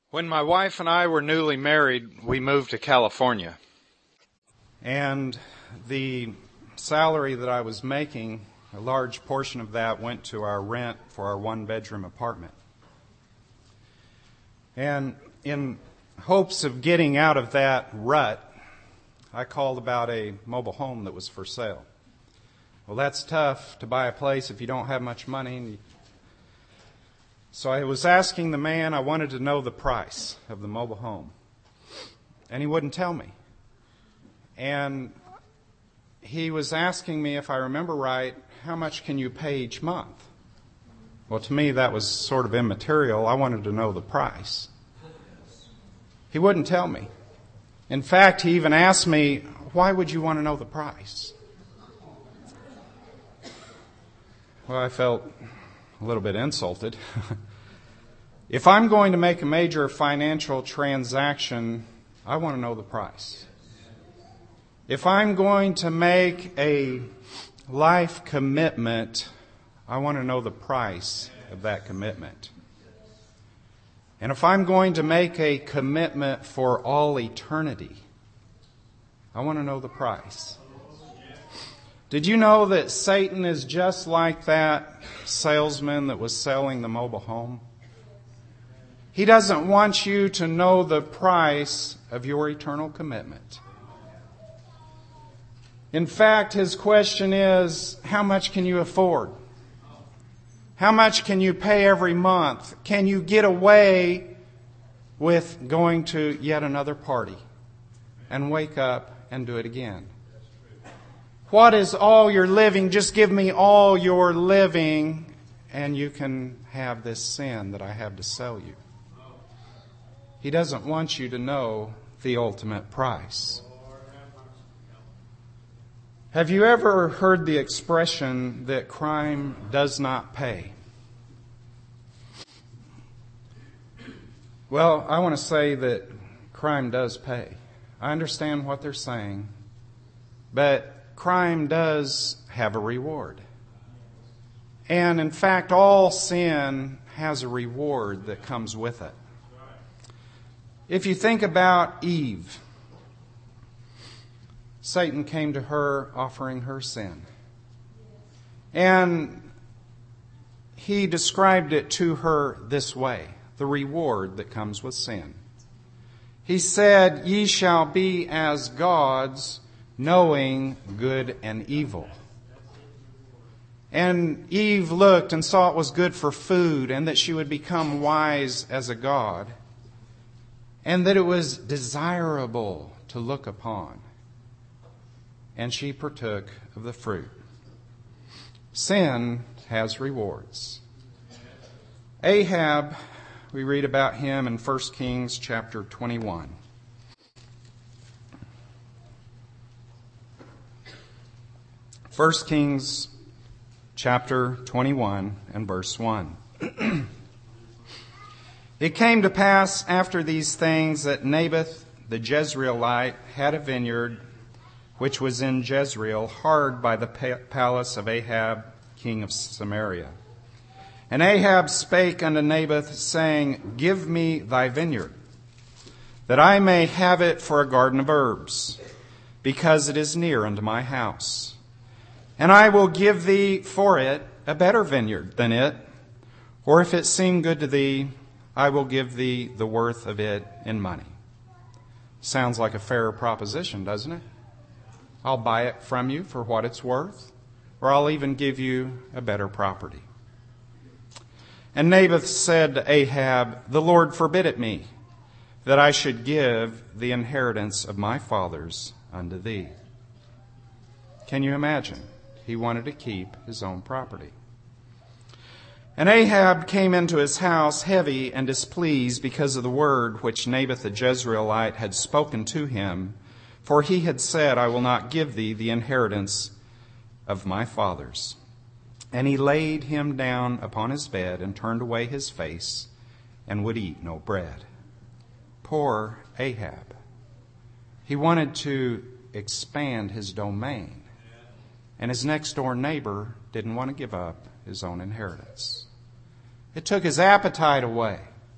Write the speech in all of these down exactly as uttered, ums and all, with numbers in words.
When my wife and I were newly married, we moved to California. And the salary that I was making, a large portion of that went to our rent for our one-bedroom apartment. And in hopes of getting out of that rut, I called about a mobile home that was for sale. Well, that's tough to buy a place if you don't have much money. So I was asking the man, I wanted to know the price of the mobile home. And he wouldn't tell me. And he was asking me, if I remember right, how much can you pay each month? Well, to me, that was sort of immaterial. I wanted to know the price. He wouldn't tell me. In fact, he even asked me, why would you want to know the price? Well, I felt a little bit insulted. If I'm going to make a major financial transaction, I want to know the price. If I'm going to make a life commitment, I want to know the price of that commitment. And if I'm going to make a commitment for all eternity, I want to know the price. Did you know that Satan is just like that salesman that was selling the mobile home? He doesn't want you to know the price of your eternal commitment. In fact, his question is, how much can you afford? How much can you pay every month? Can you get away with going to yet another party and wake up and do it again? What is all your living? Just give me all your living and you can have this sin that I have to sell you. He doesn't want you to know the ultimate price. Have you ever heard the expression that crime does not pay? Well, I want to say that crime does pay. I understand what they're saying, but crime does have a reward. And in fact, all sin has a reward that comes with it. If you think about Eve, Satan came to her offering her sin. And he described it to her this way, the reward that comes with sin. He said, "Ye shall be as gods, knowing good and evil." And Eve looked and saw it was good for food and that she would become wise as a god and that it was desirable to look upon. And she partook of the fruit. Sin has rewards. Ahab, we read about him in First Kings chapter twenty-one. First Kings chapter twenty-one and verse one. It came to pass after these things that Naboth the Jezreelite had a vineyard which was in Jezreel, hard by the palace of Ahab, king of Samaria. And Ahab spake unto Naboth, saying, Give me thy vineyard, that I may have it for a garden of herbs, because it is near unto my house. And I will give thee for it a better vineyard than it, or if it seem good to thee, I will give thee the worth of it in money. Sounds like a fair proposition, doesn't it? I'll buy it from you for what it's worth, or I'll even give you a better property. And Naboth said to Ahab, The Lord forbid it me, that I should give the inheritance of my fathers unto thee. Can you imagine? He wanted to keep his own property. And Ahab came into his house heavy and displeased because of the word which Naboth the Jezreelite had spoken to him, for he had said, I will not give thee the inheritance of my fathers. And he laid him down upon his bed and turned away his face and would eat no bread. Poor Ahab. He wanted to expand his domain. And his next door neighbor didn't want to give up his own inheritance. It took his appetite away.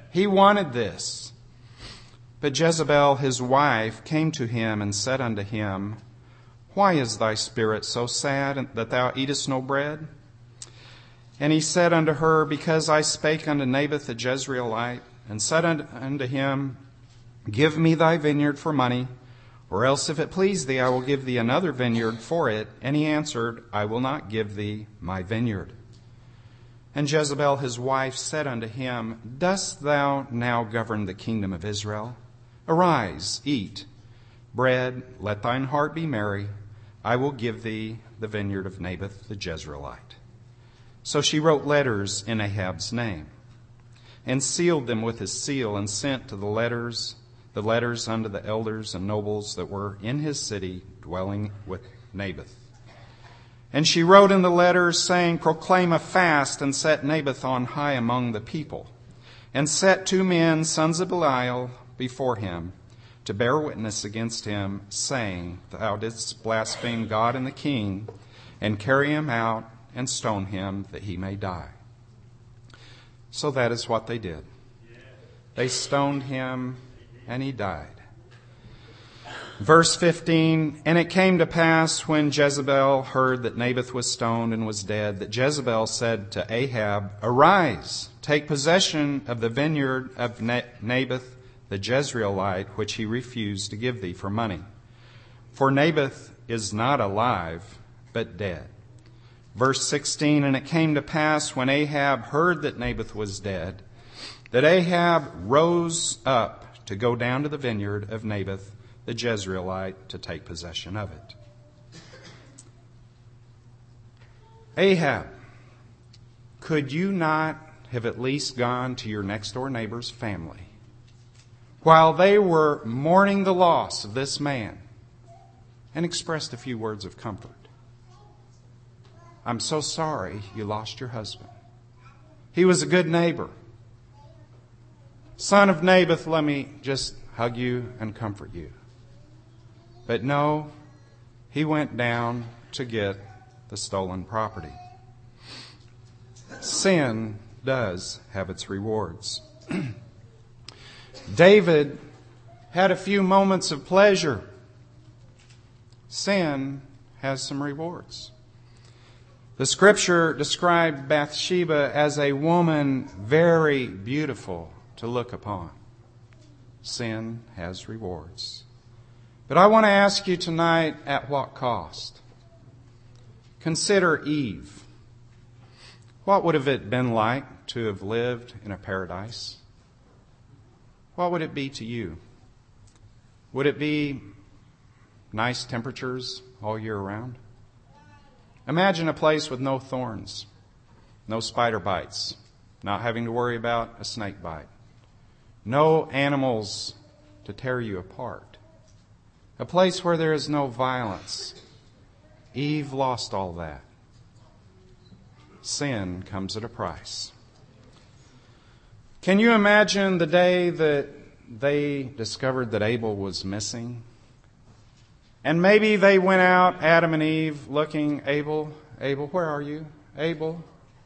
He wanted this. But Jezebel his wife came to him and said unto him, Why is thy spirit so sad that thou eatest no bread? And he said unto her, Because I spake unto Naboth the Jezreelite, and said unto him, Give me thy vineyard for money, or else if it please thee, I will give thee another vineyard for it. And he answered, I will not give thee my vineyard. And Jezebel his wife said unto him, Dost thou now govern the kingdom of Israel? Arise, eat bread, let thine heart be merry. I will give thee the vineyard of Naboth the Jezreelite. So she wrote letters in Ahab's name, and sealed them with his seal, and sent to the letters the letters unto the elders and nobles that were in his city, dwelling with Naboth. And she wrote in the letters, saying, Proclaim a fast, and set Naboth on high among the people, and set two men, sons of Belial, before him, to bear witness against him, saying, Thou didst blaspheme God and the king, and carry him out, and stone him, that he may die. So that is what they did. They stoned him, and he died. Verse fifteen, And it came to pass, when Jezebel heard that Naboth was stoned and was dead, that Jezebel said to Ahab, Arise, take possession of the vineyard of Naboth the Jezreelite, which he refused to give thee for money. For Naboth is not alive, but dead. Verse sixteen, And it came to pass, when Ahab heard that Naboth was dead, that Ahab rose up to go down to the vineyard of Naboth the Jezreelite to take possession of it. Ahab, could you not have at least gone to your next door neighbor's family while they were mourning the loss of this man and expressed a few words of comfort? I'm so sorry you lost your husband. He was a good neighbor. Son of Naboth, let me just hug you and comfort you. But no, he went down to get the stolen property. Sin does have its rewards. David had a few moments of pleasure. Sin has some rewards. The scripture described Bathsheba as a woman very beautiful to look upon. Sin has rewards. But I want to ask you tonight, at what cost? Consider Eve. What would have it been like to have lived in a paradise? What would it be to you? Would it be nice temperatures all year round? Imagine a place with no thorns, no spider bites, not having to worry about a snake bite, no animals to tear you apart. A place where there is no violence. Eve lost all that. Sin comes at a price. Can you imagine the day that they discovered that Abel was missing? And maybe they went out, Adam and Eve, looking, Abel, Abel, where are you? Abel.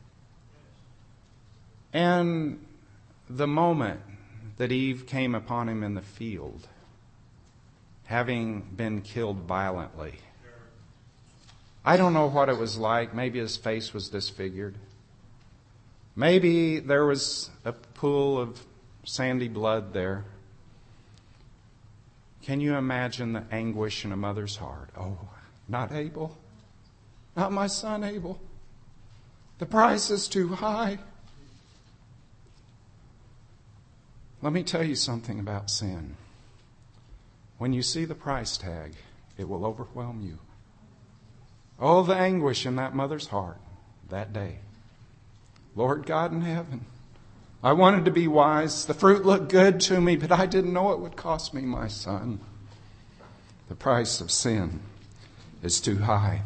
And the moment that Eve came upon him in the field, having been killed violently. I don't know what it was like. Maybe his face was disfigured. Maybe there was a pool of sandy blood there. Can you imagine the anguish in a mother's heart? Oh, not Abel. Not my son Abel. The price is too high. Let me tell you something about sin. When you see the price tag, it will overwhelm you. Oh, the anguish in that mother's heart that day. Lord God in heaven, I wanted to be wise. The fruit looked good to me, but I didn't know it would cost me my son. The price of sin is too high.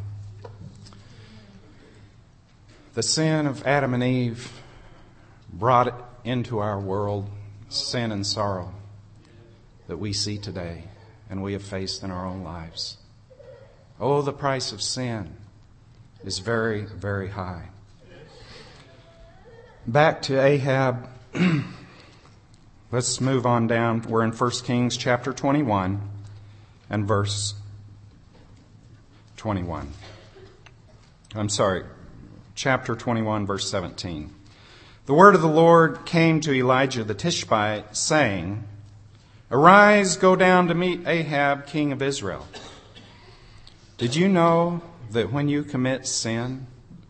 The sin of Adam and Eve brought into our world sin and sorrow that we see today and we have faced in our own lives. Oh, the price of sin is very, very high. Back to Ahab. Let's move on down. We're in First Kings chapter twenty-one and verse twenty-one. I'm sorry, chapter twenty-one, verse seventeen. The word of the Lord came to Elijah the Tishbite, saying, "Arise, go down to meet Ahab, king of Israel." Did you know that when you commit sin,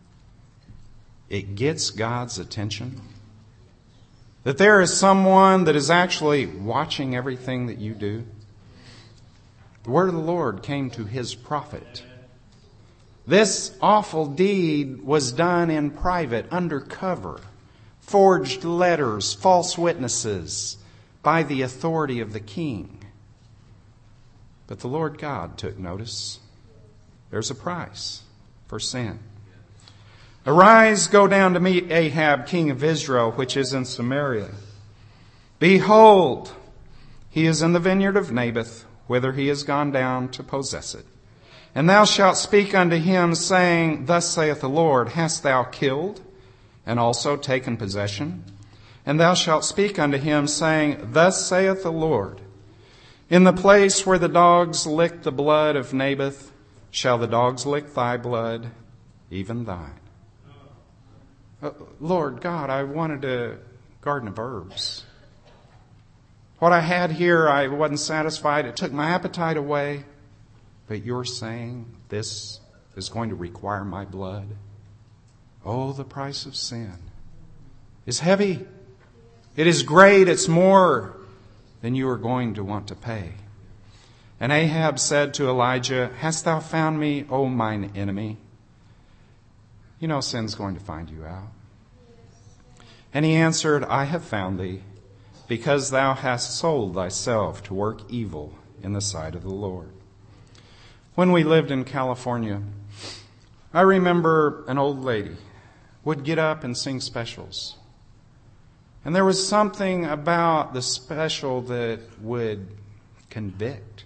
it gets God's attention? That there is someone that is actually watching everything that you do? The word of the Lord came to his prophet. This awful deed was done in private, undercover, forged letters, false witnesses, by the authority of the king. But the Lord God took notice. There's a price for sin. "Arise, go down to meet Ahab, king of Israel, which is in Samaria. Behold, he is in the vineyard of Naboth, whither he is gone down to possess it. And thou shalt speak unto him, saying, Thus saith the Lord, Hast thou killed, and also taken possession? And thou shalt speak unto him, saying, Thus saith the Lord, In the place where the dogs licked the blood of Naboth, shall the dogs lick thy blood, even thine." Uh, Lord God, I wanted a garden of herbs. What I had here, I wasn't satisfied. It took my appetite away. But you're saying this is going to require my blood? Oh, the price of sin is heavy. It is great. It's more than you are going to want to pay. And Ahab said to Elijah, "Hast thou found me, O mine enemy?" You know sin's going to find you out. And he answered, "I have found thee, because thou hast sold thyself to work evil in the sight of the Lord." When we lived in California, I remember an old lady would get up and sing specials. And there was something about the special that would convict.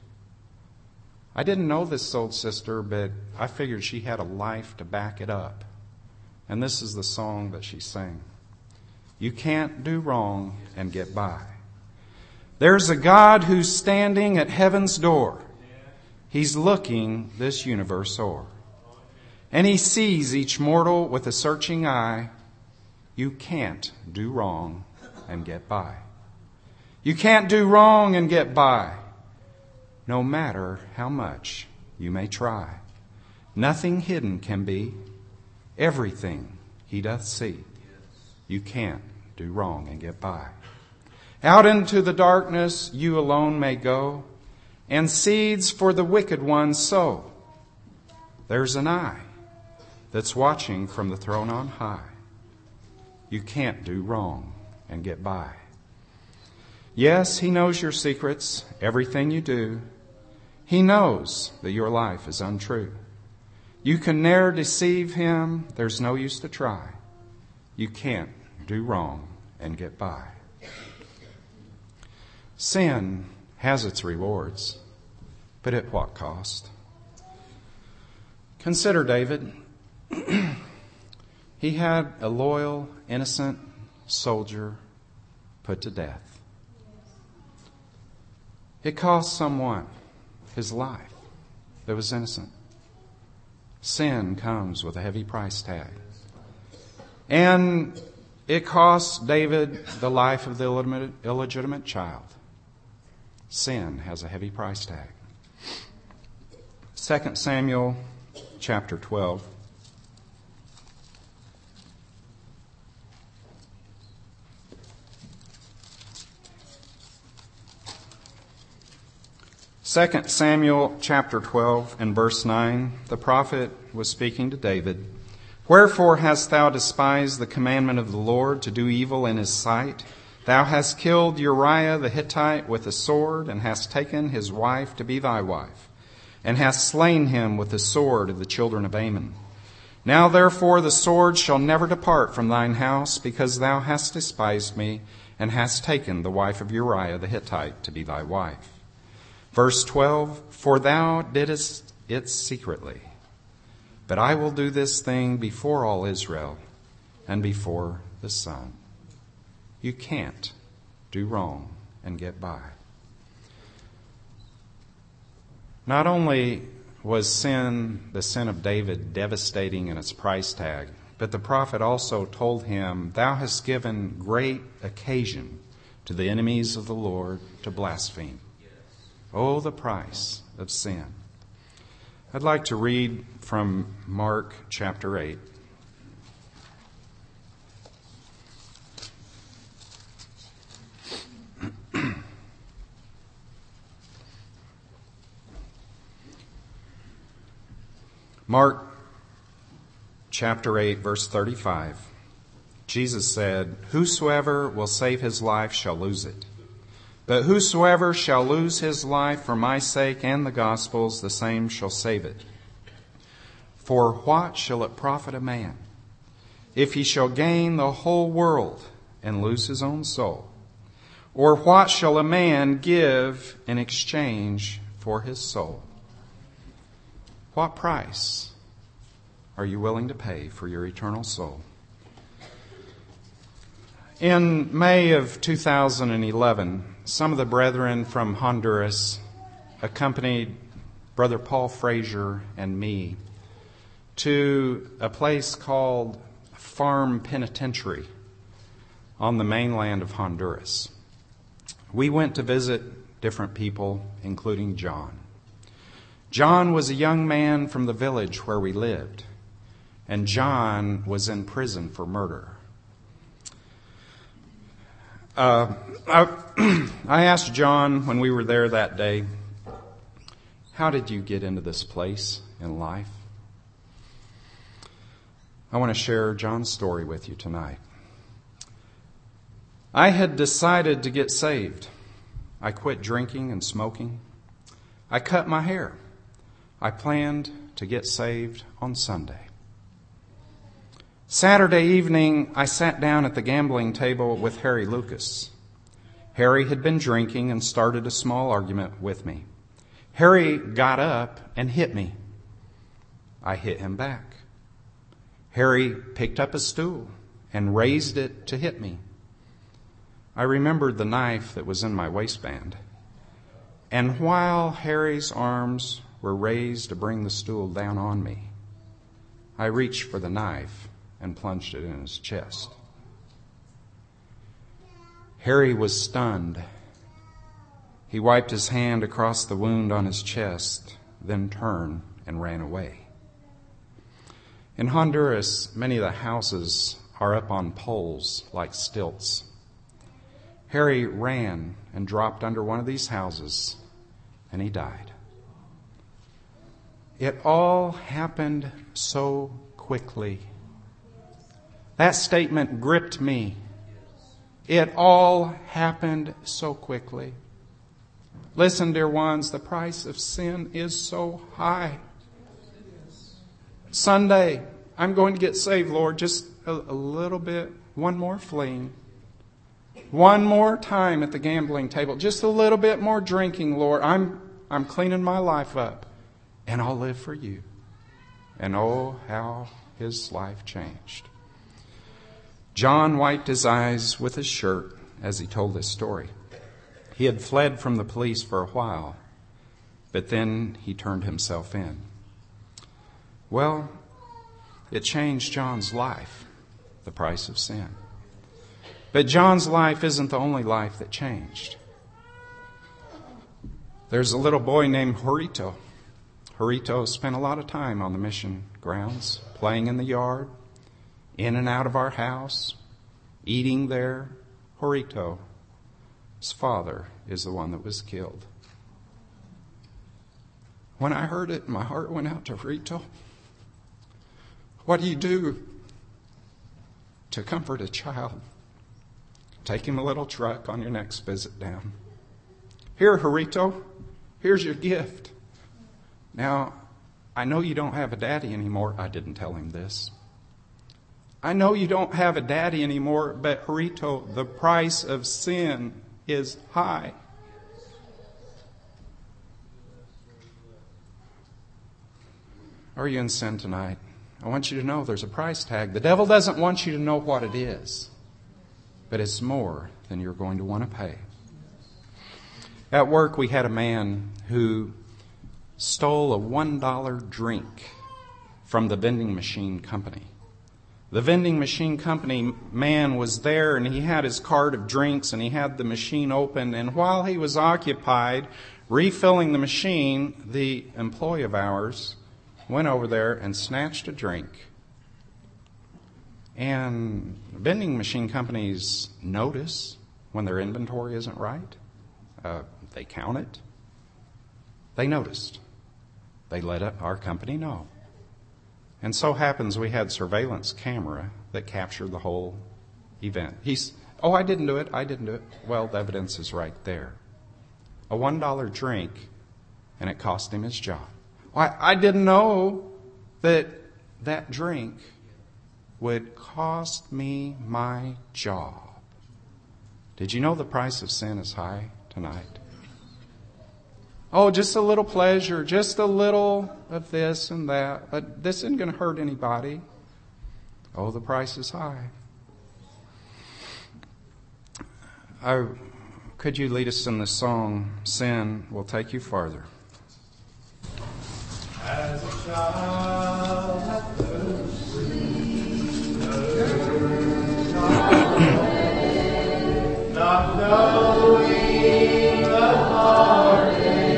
I didn't know this old sister, but I figured she had a life to back it up. And this is the song that she sang. You can't do wrong and get by. There's a God who's standing at heaven's door. He's looking this universe o'er. And he sees each mortal with a searching eye. You can't do wrong and get by. You can't do wrong and get by, no matter how much you may try. Nothing hidden can be. Everything he doth see. You can't do wrong and get by. Out into the darkness you alone may go, and seeds for the wicked one sow. There's an eye that's watching from the throne on high. You can't do wrong and get by. Yes, he knows your secrets, everything you do. He knows that your life is untrue. You can ne'er deceive him. There's no use to try. You can't do wrong and get by. Sin has its rewards, but at what cost? Consider David. He had a loyal, innocent soldier put to death. It cost someone his life that was innocent. Sin comes with a heavy price tag. And it cost David the life of the illegitimate child. Sin has a heavy price tag. Second Samuel chapter twelve. Second Samuel chapter twelve and verse nine, the prophet was speaking to David. Wherefore hast thou despised the commandment of the Lord to do evil in his sight? Thou hast killed Uriah the Hittite with a sword, and hast taken his wife to be thy wife, and hast slain him with the sword of the children of Ammon. Now therefore the sword shall never depart from thine house, because thou hast despised me, and hast taken the wife of Uriah the Hittite to be thy wife. Verse twelve, for thou didst it secretly, but I will do this thing before all Israel and before the sun. You can't do wrong, and get by. Not only was sin, the sin of David, devastating in its price tag, but the prophet also told him, "Thou hast given great occasion to the enemies of the Lord to blaspheme." Oh, the price of sin. I'd like to read from Mark chapter eight. Mark chapter eight, verse thirty-five. Jesus said, "Whosoever will save his life shall lose it. But whosoever shall lose his life for my sake and the gospel's, the same shall save it. For what shall it profit a man, if he shall gain the whole world and lose his own soul? Or what shall a man give in exchange for his soul?" What price are you willing to pay for your eternal soul? In May of two thousand eleven, some of the brethren from Honduras accompanied Brother Paul Frazier and me to a place called Farm Penitentiary on the mainland of Honduras. We went to visit different people, including John. John was a young man from the village where we lived, and John was in prison for murder. Uh, I, I asked John when we were there that day, "How did you get into this place in life?" I want to share John's story with you tonight. I had decided to get saved. I quit drinking and smoking. I cut my hair. I planned to get saved on Sunday. Saturday evening, I sat down at the gambling table with Harry Lucas. Harry had been drinking and started a small argument with me. Harry got up and hit me. I hit him back. Harry picked up a stool and raised it to hit me. I remembered the knife that was in my waistband. And while Harry's arms were raised to bring the stool down on me, I reached for the knife and plunged it in his chest. Harry was stunned. He wiped his hand across the wound on his chest, then turned and ran away. In Honduras, many of the houses are up on poles like stilts. Harry ran and dropped under one of these houses, and he died. It all happened so quickly. That statement gripped me. It all happened so quickly. Listen, dear ones, the price of sin is so high. Sunday, I'm going to get saved, Lord. Just a, a little bit, one more fling. One more time at the gambling table. Just a little bit more drinking, Lord. I'm I'm cleaning my life up. And I'll live for you. And oh, how his life changed. John wiped his eyes with his shirt as he told this story. He had fled from the police for a while, but then he turned himself in. Well, it changed John's life, the price of sin. But John's life isn't the only life that changed. There's a little boy named Jorito. Jorito spent a lot of time on the mission grounds, playing in the yard, in and out of our house, eating there. Jorito, his father, is the one that was killed. When I heard it, my heart went out to Jorito. What do you do to comfort a child? Take him a little truck on your next visit down. Here, Jorito, here's your gift. Now, I know you don't have a daddy anymore. I didn't tell him this. I know you don't have a daddy anymore, but Jorito, the price of sin is high. Are you in sin tonight? I want you to know there's a price tag. The devil doesn't want you to know what it is, but it's more than you're going to want to pay. At work, we had a man who stole a one dollar drink from the vending machine company. The vending machine company man was there, and he had his cart of drinks, and he had the machine open. And while he was occupied refilling the machine, the employee of ours went over there and snatched a drink. And vending machine companies notice when their inventory isn't right. Uh, they count it. They noticed. They let our company know. And so happens we had surveillance camera that captured the whole event. He's, oh, I didn't do it, I didn't do it. Well, the evidence is right there. A one dollar drink, and it cost him his job. I, I didn't know that that drink would cost me my job. Did you know the price of sin is high tonight? Oh, just a little pleasure, just a little of this and that. But this isn't going to hurt anybody. Oh, the price is high. I, could you lead us in the song, Sin Will Take You Farther? As a child at first free, not knowing the heart.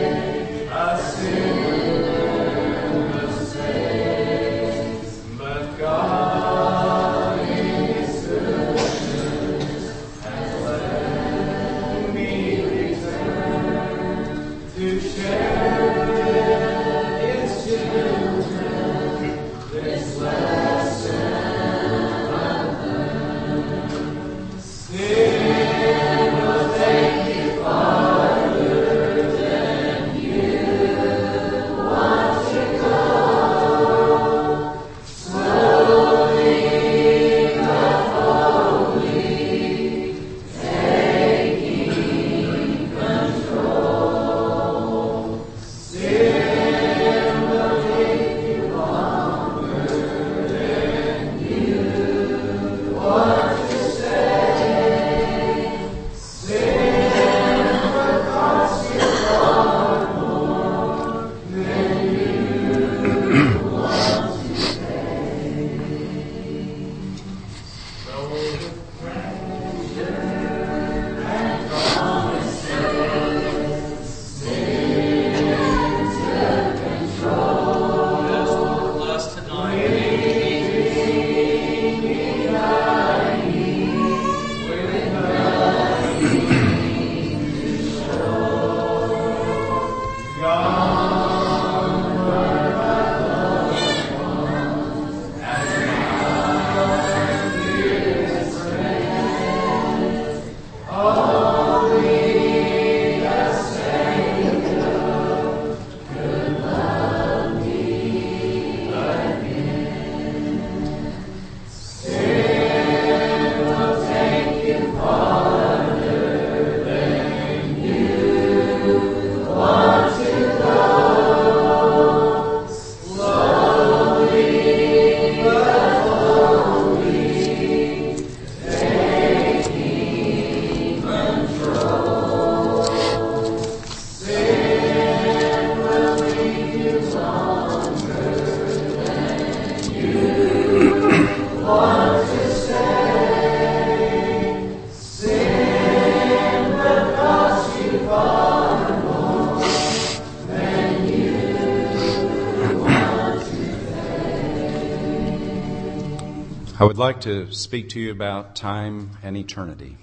I would like to speak to you about time and eternity.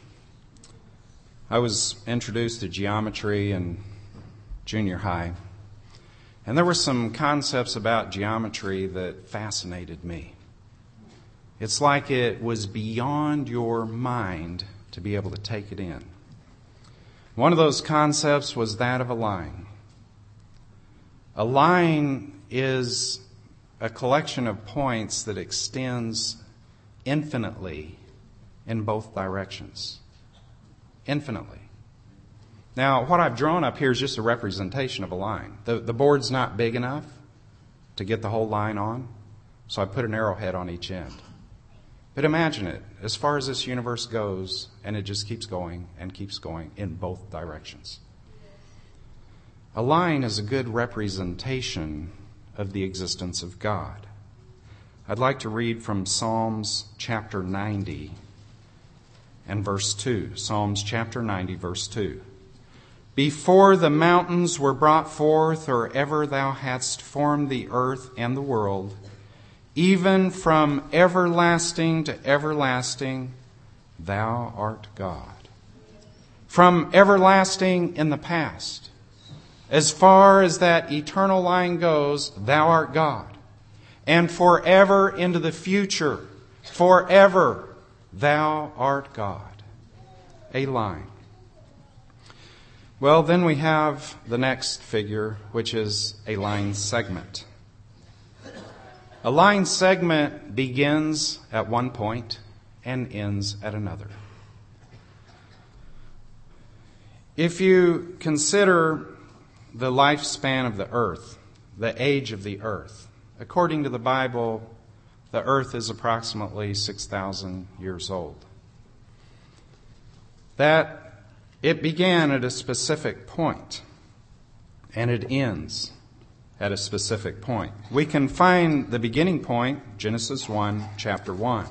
I was introduced to geometry in junior high, and there were some concepts about geometry that fascinated me. It's like it was beyond your mind to be able to take it in. One of those concepts was that of a line. A line is a collection of points that extends infinitely in both directions. Infinitely. Now, what I've drawn up here is just a representation of a line. The, the board's not big enough to get the whole line on, so I put an arrowhead on each end. But imagine it, as far as this universe goes, and it just keeps going and keeps going in both directions. A line is a good representation of the existence of God. I'd like to read from Psalms chapter ninety and verse two. Psalms chapter ninety, verse two. Before the mountains were brought forth, or ever thou hadst formed the earth and the world, even from everlasting to everlasting, thou art God. From everlasting in the past, as far as that eternal line goes, thou art God. And forever into the future, forever, thou art God. A line. Well, then we have the next figure, which is a line segment. A line segment begins at one point and ends at another. If you consider the lifespan of the earth, the age of the earth, according to the Bible, the earth is approximately six thousand years old. That it began at a specific point, and it ends at a specific point. We can find the beginning point, Genesis one, chapter one.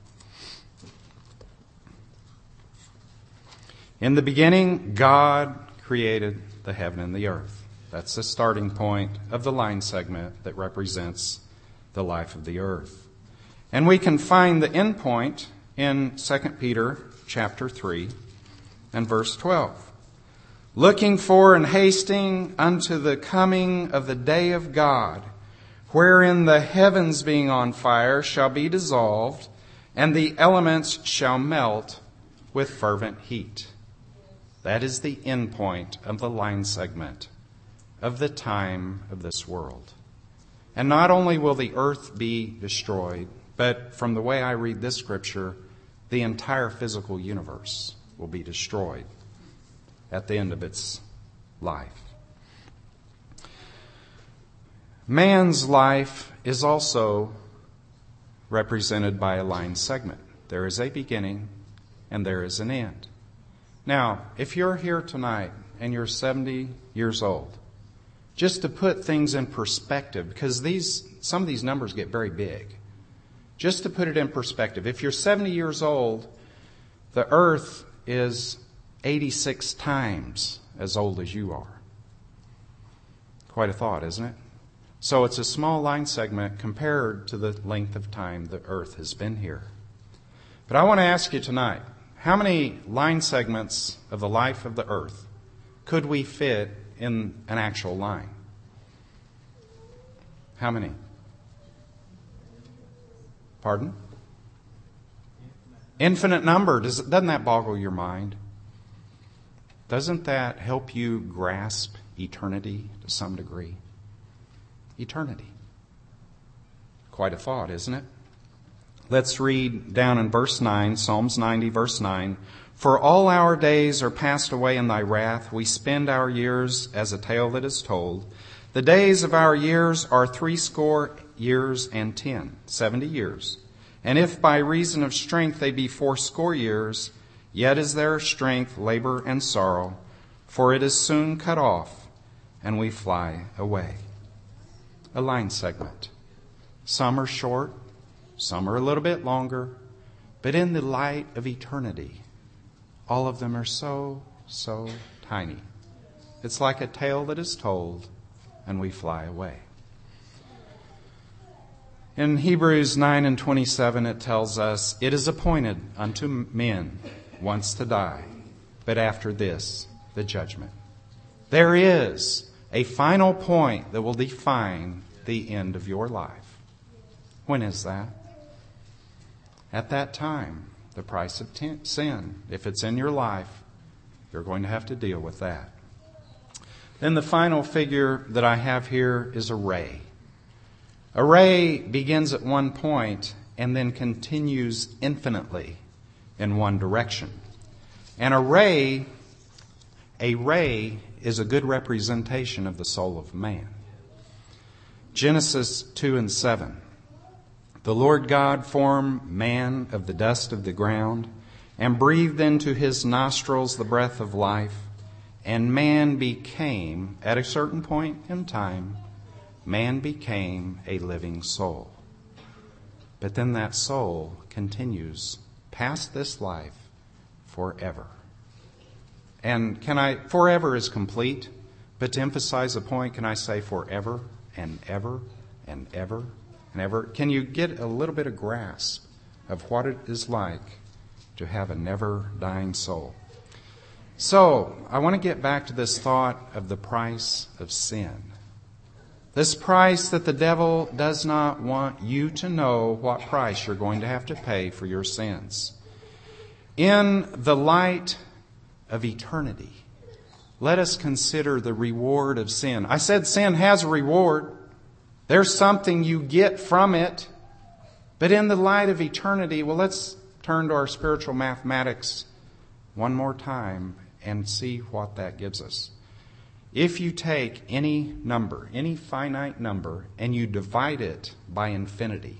In the beginning, God created the heaven and the earth. That's the starting point of the line segment that represents the life of the earth. And we can find the end point in Second Peter chapter three and verse twelve. Looking for and hasting unto the coming of the day of God, wherein the heavens being on fire shall be dissolved, and the elements shall melt with fervent heat. That is the end point of the line segment of the time of this world. And not only will the earth be destroyed, but from the way I read this scripture, the entire physical universe will be destroyed at the end of its life. Man's life is also represented by a line segment. There is a beginning and there is an end. Now, if you're here tonight and you're seventy years old, just to put things in perspective, because these some of these numbers get very big. Just to put it in perspective, if you're seventy years old, the earth is eighty-six times as old as you are. Quite a thought, isn't it? So it's a small line segment compared to the length of time the earth has been here. But I want to ask you tonight, how many line segments of the life of the earth could we fit in an actual line? How many? Pardon? Infinite number. Does, doesn't that boggle your mind? Doesn't that help you grasp eternity to some degree? Eternity. Quite a thought, isn't it? Let's read down in verse nine, Psalms ninety, verse nine. For all our days are passed away in thy wrath. We spend our years as a tale that is told. The days of our years are threescore years and ten, seventy years. And if by reason of strength they be fourscore years, yet is their strength labor and sorrow, for it is soon cut off, and we fly away. A line segment. Some are short, some are a little bit longer, but in the light of eternity, all of them are so, so tiny. It's like a tale that is told, and we fly away. In Hebrews nine and twenty-seven, it tells us, it is appointed unto men once to die, but after this, the judgment. There is a final point that will define the end of your life. When is that? At that time, the price of ten- sin. If it's in your life, you're going to have to deal with that. Then the final figure that I have here is a ray. A ray begins at one point and then continues infinitely in one direction. And a ray, a ray is a good representation of the soul of man. Genesis two and seven The Lord God formed man of the dust of the ground and breathed into his nostrils the breath of life, and man became, at a certain point in time, man became a living soul. But then that soul continues past this life forever. And can I, forever is complete, but to emphasize the point, can I say forever and ever and ever and ever? Can you get a little bit of grasp of what it is like to have a never dying soul? So, I want to get back to this thought of the price of sin. This price that the devil does not want you to know what price you're going to have to pay for your sins. In the light of eternity, let us consider the reward of sin. I said sin has a reward. There's something you get from it. But in the light of eternity, well, let's turn to our spiritual mathematics one more time and see what that gives us. If you take any number, any finite number, and you divide it by infinity,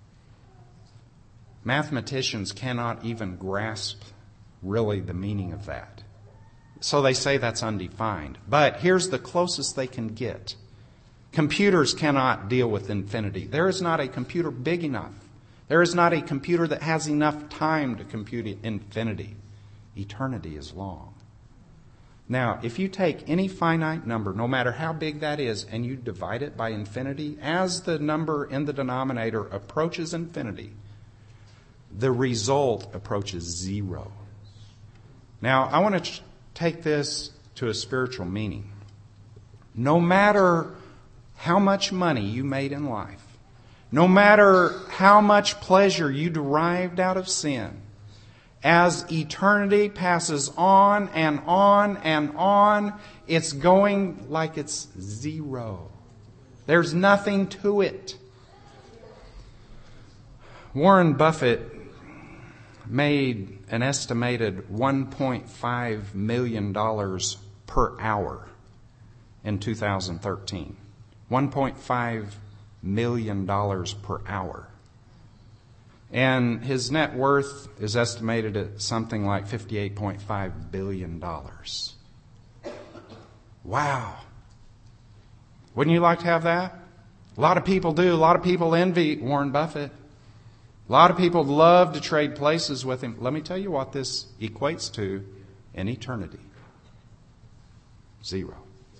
mathematicians cannot even grasp really the meaning of that. So they say that's undefined. But here's the closest they can get. Computers cannot deal with infinity. There is not a computer big enough. There is not a computer that has enough time to compute infinity. Eternity is long. Now, if you take any finite number, no matter how big that is, and you divide it by infinity, as the number in the denominator approaches infinity, the result approaches zero. Now, I want to take this to a spiritual meaning. No matter how much money you made in life, no matter how much pleasure you derived out of sin, as eternity passes on and on and on, it's going like it's zero. There's nothing to it. Warren Buffett made an estimated one point five million dollars per hour in two thousand thirteen. one point five million dollars per hour. And his net worth is estimated at something like fifty-eight point five billion dollars. Wow. Wouldn't you like to have that? A lot of people do. A lot of people envy Warren Buffett. A lot of people love to trade places with him. Let me tell you what this equates to in eternity. Zero.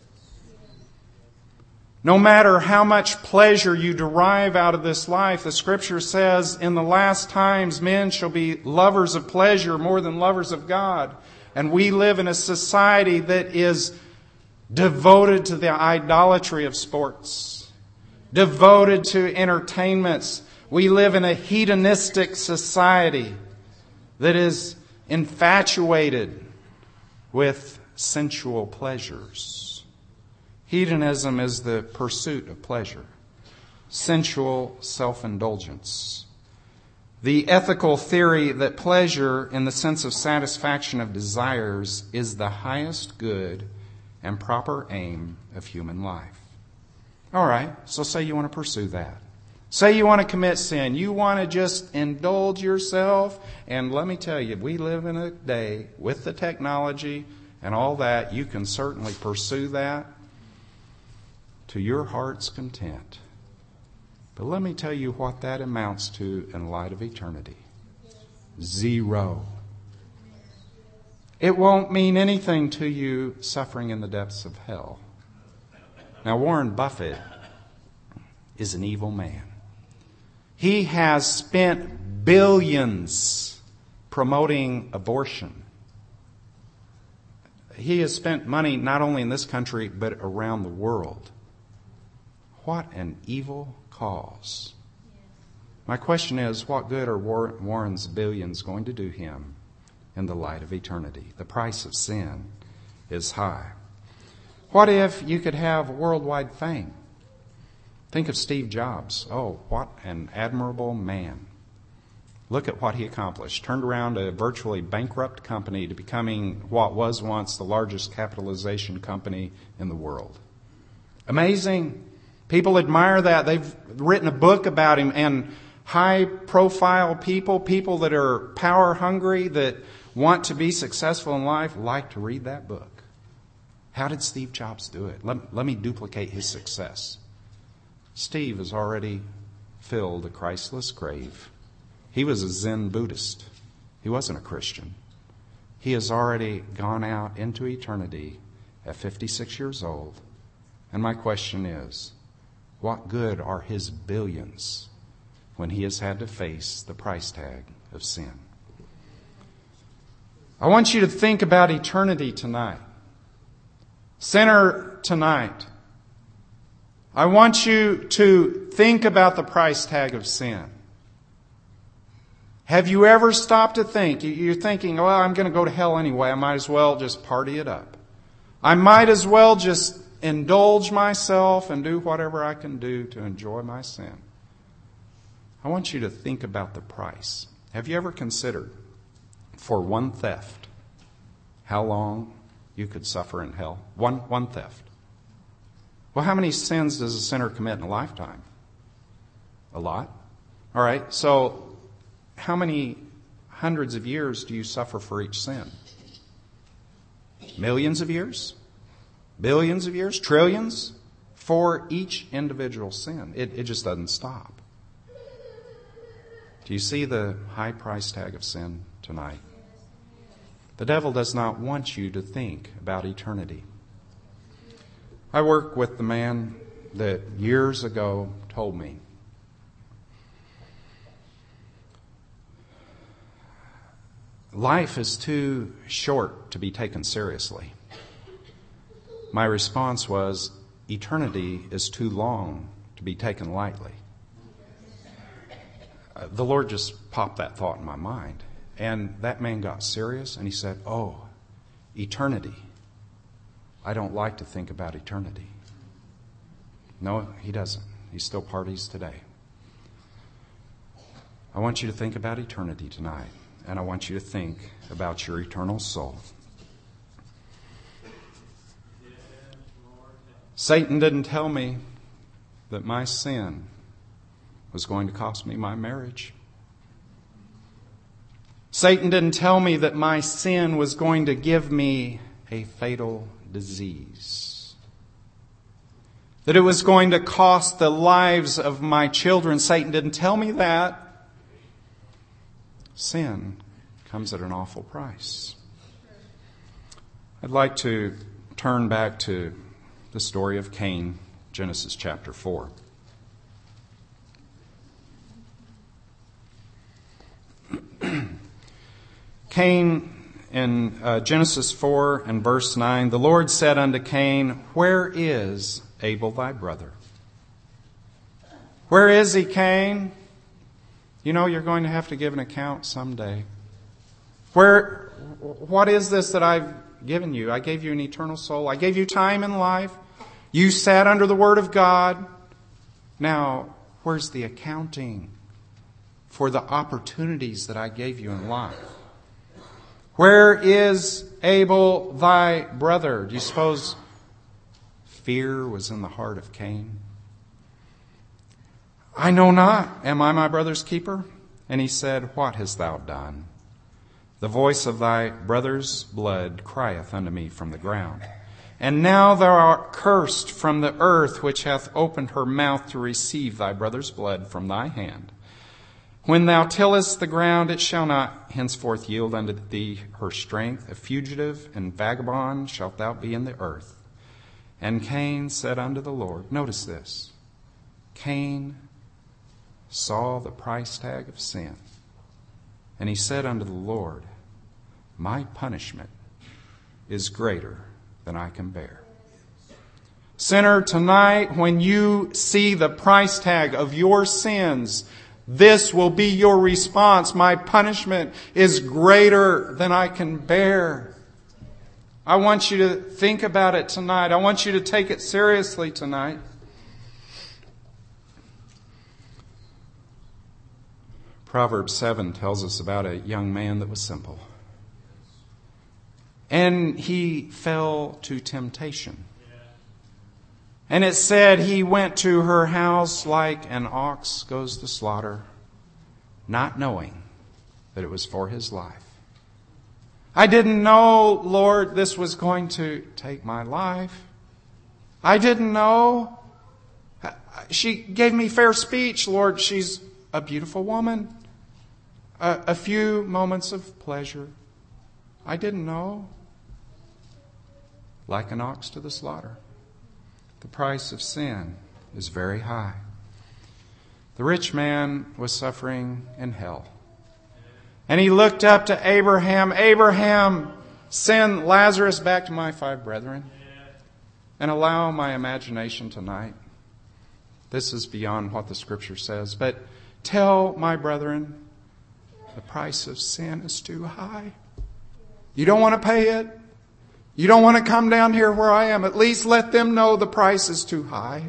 No matter how much pleasure you derive out of this life, the Scripture says, in the last times men shall be lovers of pleasure more than lovers of God. And we live in a society that is devoted to the idolatry of sports, devoted to entertainments. We live in a hedonistic society that is infatuated with sensual pleasures. Hedonism is the pursuit of pleasure, sensual self-indulgence. The ethical theory that pleasure, in the sense of satisfaction of desires, is the highest good and proper aim of human life. All right, so say you want to pursue that. Say you want to commit sin. You want to just indulge yourself. And let me tell you, we live in a day with the technology and all that. You can certainly pursue that to your heart's content. But let me tell you what that amounts to in light of eternity. Zero. It won't mean anything to you suffering in the depths of hell. Now, Warren Buffett is an evil man. He has spent billions promoting abortion. He has spent money not only in this country, but around the world. What an evil cause. My question is, what good are Warren's billions going to do him in the light of eternity? The price of sin is high. What if you could have worldwide fame? Think of Steve Jobs. Oh, what an admirable man. Look at what he accomplished. Turned around a virtually bankrupt company to becoming what was once the largest capitalization company in the world. Amazing. People admire that. They've written a book about him, and high-profile people, people that are power-hungry, that want to be successful in life, like to read that book. How did Steve Jobs do it? Let, let me duplicate his success. Steve has already filled a Christless grave. He was a Zen Buddhist. He wasn't a Christian. He has already gone out into eternity at fifty-six years old. And my question is, what good are his billions when he has had to face the price tag of sin? I want you to think about eternity tonight. Sinner, tonight, I want you to think about the price tag of sin. Have you ever stopped to think? You're thinking, well, I'm going to go to hell anyway. I might as well just party it up. I might as well just indulge myself and do whatever I can do to enjoy my sin. I want you to think about the price. Have you ever considered, for one theft, how long you could suffer in hell? One, one theft. Well, how many sins does a sinner commit in a lifetime? A lot. All right, so how many hundreds of years do you suffer for each sin? Millions of years? Billions of years? Trillions? For each individual sin. It, it just doesn't stop. Do you see the high price tag of sin tonight? The devil does not want you to think about eternity. I work with the man that years ago told me, life is too short to be taken seriously. My response was, eternity is too long to be taken lightly. Uh, the Lord just popped that thought in my mind. And that man got serious and he said, oh, eternity. I don't like to think about eternity. No, he doesn't. He still parties today. I want you to think about eternity tonight. And I want you to think about your eternal soul. Satan didn't tell me that my sin was going to cost me my marriage. Satan didn't tell me that my sin was going to give me a fatal disease. That it was going to cost the lives of my children. Satan didn't tell me that. Sin comes at an awful price. I'd like to turn back to the story of Cain, Genesis chapter four. Cain, in uh, Genesis four and verse nine, the Lord said unto Cain, where is Abel thy brother? Where is he, Cain? You know you're going to have to give an account someday. Where, what is this that I've given you? I gave you an eternal soul. I gave you time in life. You sat under the Word of God. Now, where's the accounting for the opportunities that I gave you in life? Where is Abel thy brother? Do you suppose fear was in the heart of Cain? I know not. Am I my brother's keeper? And he said, what hast thou done? The voice of thy brother's blood crieth unto me from the ground. And now thou art cursed from the earth, which hath opened her mouth to receive thy brother's blood from thy hand. When thou tillest the ground, it shall not henceforth yield unto thee her strength. A fugitive and vagabond shalt thou be in the earth. And Cain said unto the Lord, notice this, Cain saw the price tag of sin. And he said unto the Lord, my punishment is greater than I can bear. Sinner, tonight when you see the price tag of your sins, this will be your response. My punishment is greater than I can bear. I want you to think about it tonight. I want you to take it seriously tonight. Proverbs seven tells us about a young man that was simple. And he fell to temptation. And it said he went to her house like an ox goes to slaughter. not knowing that it was for his life. I didn't know, Lord, this was going to take my life. I didn't know. She gave me fair speech, Lord. She's a beautiful woman. A, a few moments of pleasure. I didn't know. Like an ox to the slaughter. The price of sin is very high. The rich man was suffering in hell. And he looked up to Abraham. Abraham, send Lazarus back to my five brethren. And allow my imagination tonight. This is beyond what the Scripture says. But tell my brethren, the price of sin is too high. You don't want to pay it. You don't want to come down here where I am. At least let them know the price is too high.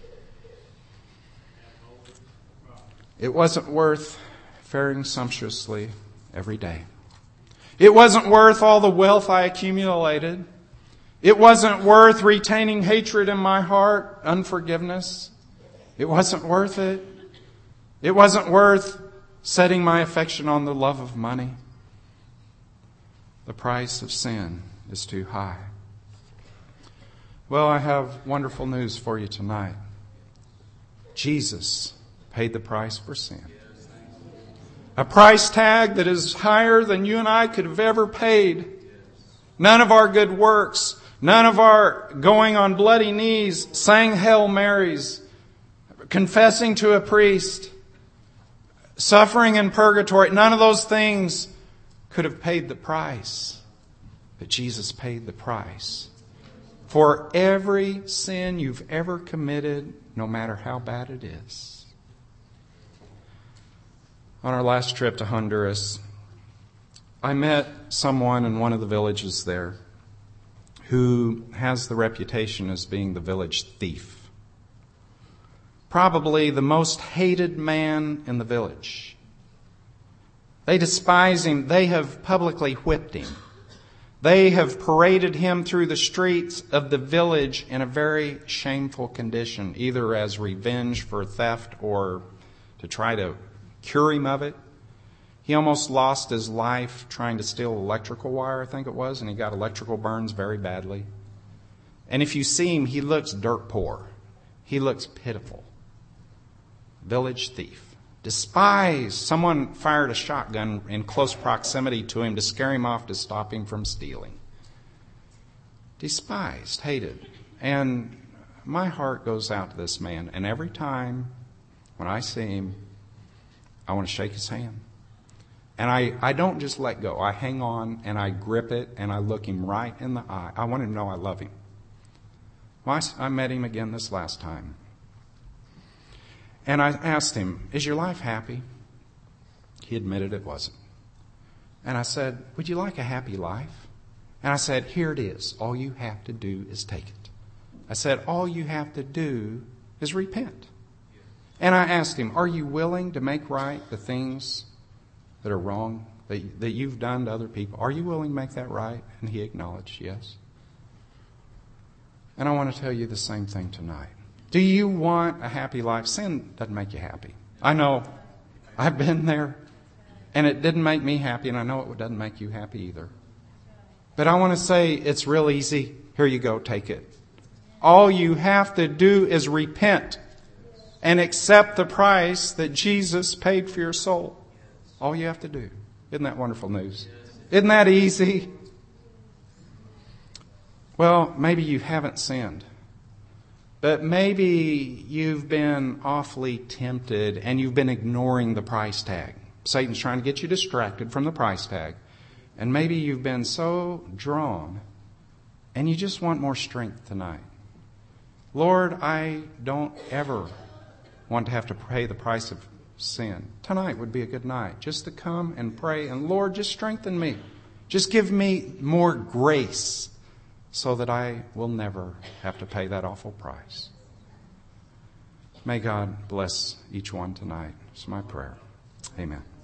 It wasn't worth faring sumptuously every day. It wasn't worth all the wealth I accumulated. It wasn't worth retaining hatred in my heart, unforgiveness. It wasn't worth it. It wasn't worth setting my affection on the love of money. The price of sin is too high. Well, I have wonderful news for you tonight. Jesus paid the price for sin. A price tag that is higher than you and I could have ever paid. None of our good works, none of our going on bloody knees, saying Hail Marys, confessing to a priest, suffering in purgatory, none of those things could have paid the price. But Jesus paid the price for every sin you've ever committed, no matter how bad it is. On our last trip to Honduras, I met someone in one of the villages there who has the reputation as being the village thief. Probably the most hated man in the village. They despise him. They have publicly whipped him. They have paraded him through the streets of the village in a very shameful condition, either as revenge for theft or to try to cure him of it. He almost lost his life trying to steal electrical wire, I think it was, and he got electrical burns very badly. And if you see him, he looks dirt poor. He looks pitiful. Village thief. Despised. Someone fired a shotgun in close proximity to him to scare him off, to stop him from stealing. Despised, hated. And my heart goes out to this man. And every time when I see him, I want to shake his hand. And I, I don't just let go. I hang on and I grip it and I look him right in the eye. I want him to know I love him. Well, I, I met him again this last time. And I asked him, is your life happy? He admitted it wasn't. And I said, would you like a happy life? And I said, here it is. All you have to do is take it. I said, all you have to do is repent. And I asked him, are you willing to make right the things that are wrong, that, that you've done to other people? Are you willing to make that right? And he acknowledged yes. And I want to tell you the same thing tonight. Do you want a happy life? Sin doesn't make you happy. I know. I've been there. And it didn't make me happy, and I know it doesn't make you happy either. But I want to say it's real easy. Here you go, take it. All you have to do is repent and accept the price that Jesus paid for your soul. All you have to do. Isn't that wonderful news? Isn't that easy? Well, maybe you haven't sinned. But maybe you've been awfully tempted and you've been ignoring the price tag. Satan's trying to get you distracted from the price tag. And maybe you've been so drawn and you just want more strength tonight. Lord, I don't ever want to have to pay the price of sin. Tonight would be a good night just to come and pray. And Lord, just strengthen me. Just give me more grace so that I will never have to pay that awful price. May God bless each one tonight. It's my prayer. Amen.